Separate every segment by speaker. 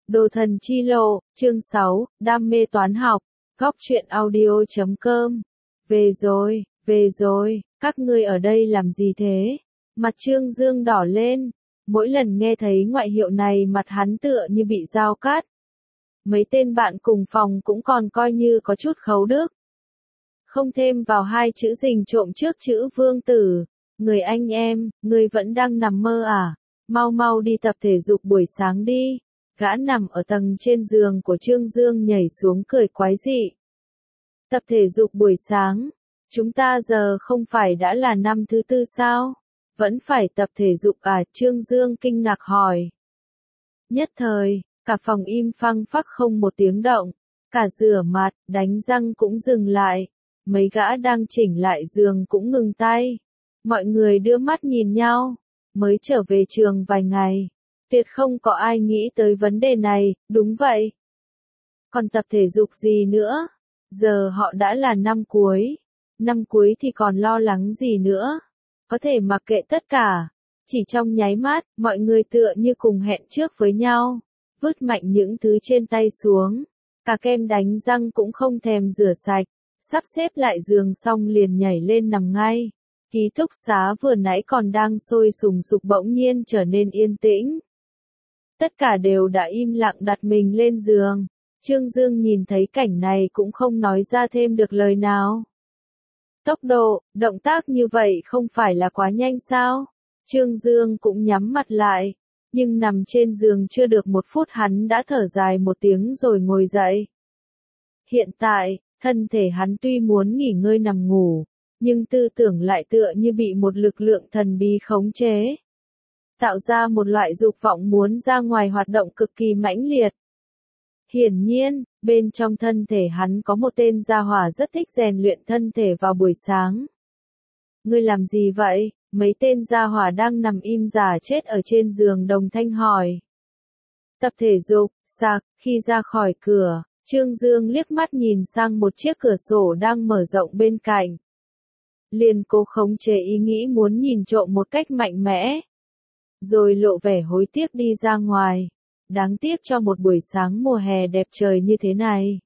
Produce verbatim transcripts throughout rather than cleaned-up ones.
Speaker 1: Đồ thần chi lộ, chương sáu, đam mê toán học, góc truyện audio chấm com. Về rồi, về rồi, các ngươi ở đây làm gì thế? Mặt Trương Dương đỏ lên, mỗi lần nghe thấy ngoại hiệu này mặt hắn tựa như bị dao cắt. Mấy tên bạn cùng phòng cũng còn coi như có chút khấu đức. Không thêm vào hai chữ rình trộm trước chữ vương tử, người anh em, người vẫn đang nằm mơ à? Mau mau đi tập thể dục buổi sáng đi. Gã nằm ở tầng trên giường của Trương Dương nhảy xuống cười quái dị. Tập thể dục buổi sáng, chúng ta giờ không phải đã là năm thứ tư sao? Vẫn phải tập thể dục à? Trương Dương kinh ngạc hỏi. Nhất thời, cả phòng im phăng phắc không một tiếng động, cả rửa mặt, đánh răng cũng dừng lại, mấy gã đang chỉnh lại giường cũng ngừng tay. Mọi người đưa mắt nhìn nhau, mới trở về trường vài ngày. Tuyệt không có ai nghĩ tới vấn đề này, đúng vậy. Còn tập thể dục gì nữa? Giờ họ đã là năm cuối. Năm cuối thì còn lo lắng gì nữa? Có thể mặc kệ tất cả. Chỉ trong nháy mắt, mọi người tựa như cùng hẹn trước với nhau. Vứt mạnh những thứ trên tay xuống. Cả kem đánh răng cũng không thèm rửa sạch. Sắp xếp lại giường xong liền nhảy lên nằm ngay. Ký túc xá vừa nãy còn đang sôi sùng sục bỗng nhiên trở nên yên tĩnh. Tất cả đều đã im lặng đặt mình lên giường. Trương Dương nhìn thấy cảnh này cũng không nói ra thêm được lời nào. Tốc độ, động tác như vậy không phải là quá nhanh sao? Trương Dương cũng nhắm mặt lại. Nhưng nằm trên giường chưa được một phút hắn đã thở dài một tiếng rồi ngồi dậy. Hiện tại, thân thể hắn tuy muốn nghỉ ngơi nằm ngủ, nhưng tư tưởng lại tựa như bị một lực lượng thần bí khống chế. Tạo ra một loại dục vọng muốn ra ngoài hoạt động cực kỳ mãnh liệt. Hiển nhiên, bên trong thân thể hắn có một tên gia hỏa rất thích rèn luyện thân thể vào buổi sáng. Ngươi làm gì vậy? Mấy tên gia hỏa đang nằm im giả chết ở trên giường đồng thanh hỏi. Tập thể dục, sạc, khi ra khỏi cửa, Trương Dương liếc mắt nhìn sang một chiếc cửa sổ đang mở rộng bên cạnh. Liền cố khống chế ý nghĩ muốn nhìn trộm một cách mạnh mẽ. Rồi lộ vẻ hối tiếc đi ra ngoài. Đáng tiếc cho một buổi sáng mùa hè đẹp trời như thế này.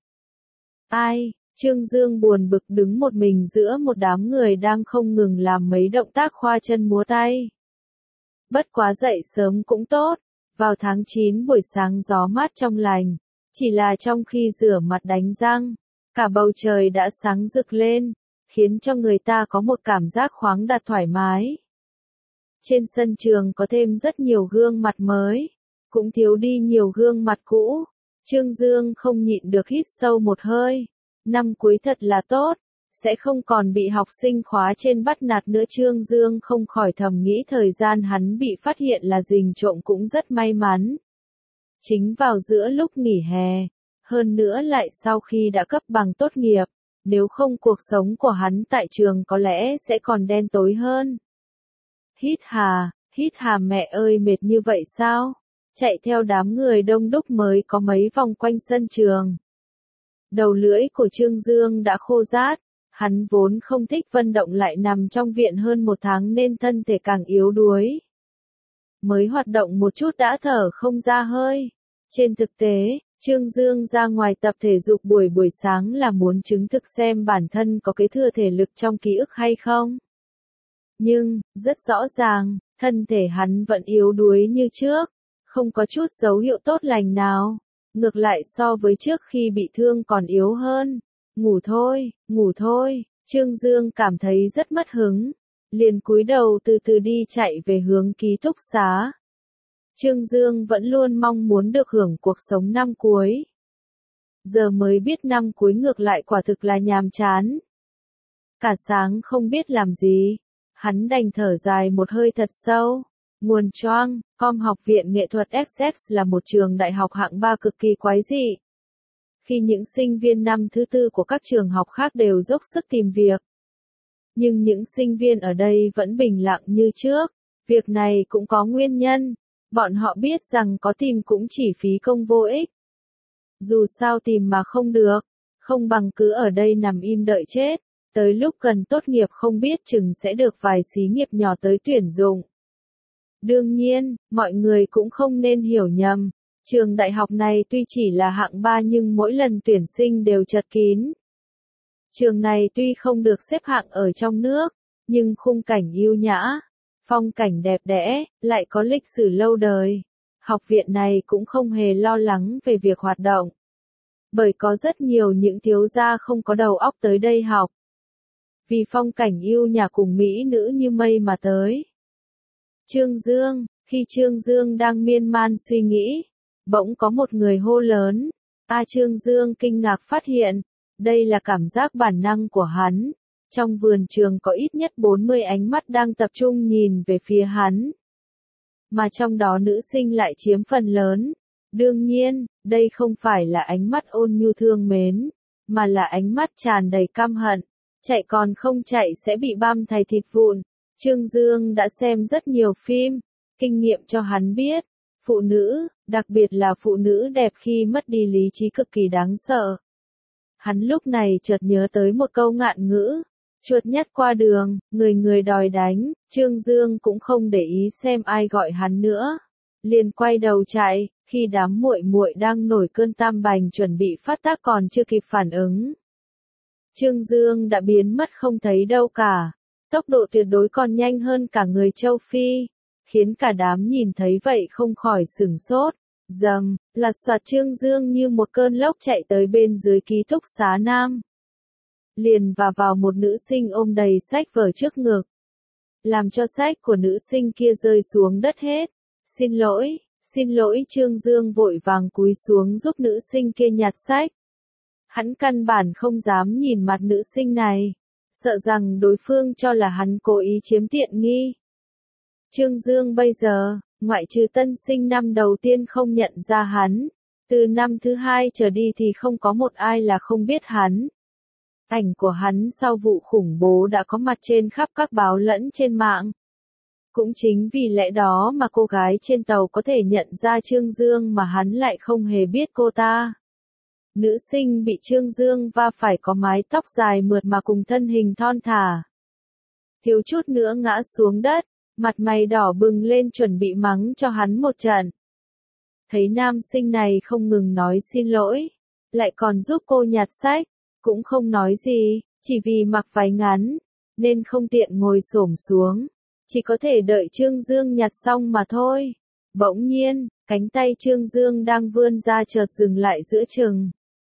Speaker 1: Ai, Trương Dương buồn bực đứng một mình giữa một đám người đang không ngừng làm mấy động tác khoa chân múa tay. Bất quá dậy sớm cũng tốt, vào tháng chín buổi sáng gió mát trong lành, chỉ là trong khi rửa mặt đánh răng, cả bầu trời đã sáng rực lên, khiến cho người ta có một cảm giác khoáng đạt thoải mái. Trên sân trường có thêm rất nhiều gương mặt mới, cũng thiếu đi nhiều gương mặt cũ. Trương Dương không nhịn được hít sâu một hơi. Năm cuối thật là tốt, sẽ không còn bị học sinh khóa trên bắt nạt nữa. Trương Dương không khỏi thầm nghĩ thời gian hắn bị phát hiện là rình trộm cũng rất may mắn. Chính vào giữa lúc nghỉ hè, hơn nữa lại sau khi đã cấp bằng tốt nghiệp, nếu không cuộc sống của hắn tại trường có lẽ sẽ còn đen tối hơn. Hít hà, hít hà mẹ ơi mệt như vậy sao? Chạy theo đám người đông đúc mới có mấy vòng quanh sân trường. Đầu lưỡi của Trương Dương đã khô rát, hắn vốn không thích vận động lại nằm trong viện hơn một tháng nên thân thể càng yếu đuối. Mới hoạt động một chút đã thở không ra hơi. Trên thực tế, Trương Dương ra ngoài tập thể dục buổi buổi sáng là muốn chứng thực xem bản thân có kế thừa thể lực trong ký ức hay không. Nhưng, rất rõ ràng, thân thể hắn vẫn yếu đuối như trước, không có chút dấu hiệu tốt lành nào. Ngược lại so với trước khi bị thương còn yếu hơn. Ngủ thôi, ngủ thôi, Trương Dương cảm thấy rất mất hứng. Liền cúi đầu từ từ đi chạy về hướng ký túc xá. Trương Dương vẫn luôn mong muốn được hưởng cuộc sống năm cuối. Giờ mới biết năm cuối ngược lại quả thực là nhàm chán. Cả sáng không biết làm gì. Hắn đành thở dài một hơi thật sâu. Nguồn choang, com Học viện Nghệ thuật ét ét là một trường đại học hạng ba cực kỳ quái dị. Khi những sinh viên năm thứ tư của các trường học khác đều dốc sức tìm việc. Nhưng những sinh viên ở đây vẫn bình lặng như trước. Việc này cũng có nguyên nhân. Bọn họ biết rằng có tìm cũng chỉ phí công vô ích. Dù sao tìm mà không được, không bằng cứ ở đây nằm im đợi chết. Tới lúc cần tốt nghiệp không biết chừng sẽ được vài xí nghiệp nhỏ tới tuyển dụng. Đương nhiên, mọi người cũng không nên hiểu nhầm. Trường đại học này tuy chỉ là hạng ba nhưng mỗi lần tuyển sinh đều chật kín. Trường này tuy không được xếp hạng ở trong nước, nhưng khung cảnh yêu nhã, phong cảnh đẹp đẽ, lại có lịch sử lâu đời. Học viện này cũng không hề lo lắng về việc hoạt động. Bởi có rất nhiều những thiếu gia không có đầu óc tới đây học. Vì phong cảnh yêu nhã cùng mỹ nữ như mây mà tới. Trương Dương, khi Trương Dương đang miên man suy nghĩ, bỗng có một người hô lớn. A Trương Dương kinh ngạc phát hiện, đây là cảm giác bản năng của hắn. Trong vườn trường có ít nhất bốn mươi ánh mắt đang tập trung nhìn về phía hắn. Mà trong đó nữ sinh lại chiếm phần lớn. Đương nhiên, đây không phải là ánh mắt ôn nhu thương mến, mà là ánh mắt tràn đầy căm hận. Chạy còn không chạy sẽ bị băm thành thịt vụn. Trương Dương đã xem rất nhiều phim, kinh nghiệm cho hắn biết, phụ nữ, đặc biệt là phụ nữ đẹp khi mất đi lý trí cực kỳ đáng sợ. Hắn lúc này chợt nhớ tới một câu ngạn ngữ, chuột nhất qua đường, người người đòi đánh. Trương Dương cũng không để ý xem ai gọi hắn nữa, liền quay đầu chạy. Khi đám muội muội đang nổi cơn tam bành chuẩn bị phát tác còn chưa kịp phản ứng, Trương Dương đã biến mất không thấy đâu cả. Tốc độ tuyệt đối còn nhanh hơn cả người châu Phi, khiến cả đám nhìn thấy vậy không khỏi sửng sốt. Dầm, lạt soạt Trương Dương như một cơn lốc chạy tới bên dưới ký túc xá nam. Liền và vào một nữ sinh ôm đầy sách vở trước ngực, làm cho sách của nữ sinh kia rơi xuống đất hết. Xin lỗi, xin lỗi Trương Dương vội vàng cúi xuống giúp nữ sinh kia nhặt sách. Hắn căn bản không dám nhìn mặt nữ sinh này, sợ rằng đối phương cho là hắn cố ý chiếm tiện nghi. Trương Dương bây giờ, ngoại trừ tân sinh năm đầu tiên không nhận ra hắn, từ năm thứ hai trở đi thì không có một ai là không biết hắn. Ảnh của hắn sau vụ khủng bố đã có mặt trên khắp các báo lẫn trên mạng. Cũng chính vì lẽ đó mà cô gái trên tàu có thể nhận ra Trương Dương mà hắn lại không hề biết cô ta. Nữ sinh bị Trương Dương va phải có mái tóc dài mượt mà cùng thân hình thon thả. Thiếu chút nữa ngã xuống đất, mặt mày đỏ bừng lên chuẩn bị mắng cho hắn một trận. Thấy nam sinh này không ngừng nói xin lỗi, lại còn giúp cô nhặt sách, cũng không nói gì, chỉ vì mặc váy ngắn, nên không tiện ngồi xổm xuống, chỉ có thể đợi Trương Dương nhặt xong mà thôi. Bỗng nhiên, cánh tay Trương Dương đang vươn ra chợt dừng lại giữa chừng.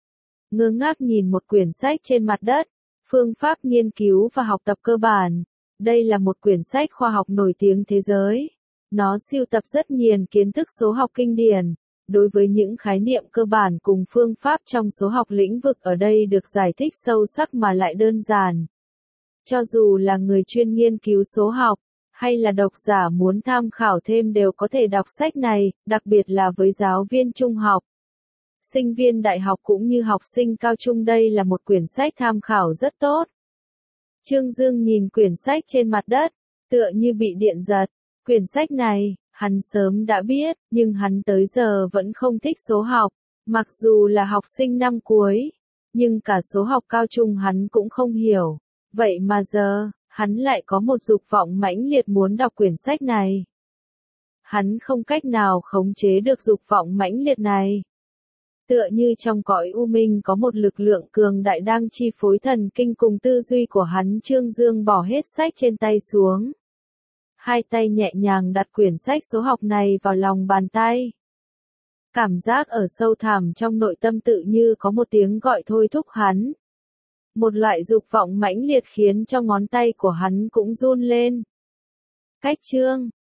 Speaker 1: Ngơ ngác nhìn một quyển sách trên mặt đất, phương pháp nghiên cứu và học tập cơ bản. Đây là một quyển sách khoa học nổi tiếng thế giới. Nó sưu tập rất nhiều kiến thức số học kinh điển. Đối với những khái niệm cơ bản cùng phương pháp trong số học lĩnh vực ở đây được giải thích sâu sắc mà lại đơn giản. Cho dù là người chuyên nghiên cứu số học, hay là độc giả muốn tham khảo thêm đều có thể đọc sách này, đặc biệt là với giáo viên trung học. Sinh viên đại học cũng như học sinh cao trung đây là một quyển sách tham khảo rất tốt. Trương Dương nhìn quyển sách trên mặt đất, tựa như bị điện giật. Quyển sách này, hắn sớm đã biết, nhưng hắn tới giờ vẫn không thích số học. Mặc dù là học sinh năm cuối, nhưng cả số học cao trung hắn cũng không hiểu. Vậy mà giờ, hắn lại có một dục vọng mãnh liệt muốn đọc quyển sách này. Hắn không cách nào khống chế được dục vọng mãnh liệt này. Tựa như trong cõi u minh có một lực lượng cường đại đang chi phối thần kinh cùng tư duy của hắn. Trương Dương bỏ hết sách trên tay xuống. Hai tay nhẹ nhàng đặt quyển sách số học này vào lòng bàn tay. Cảm giác ở sâu thẳm trong nội tâm tự như có một tiếng gọi thôi thúc hắn. Một loại dục vọng mãnh liệt khiến cho ngón tay của hắn cũng run lên. Cách chương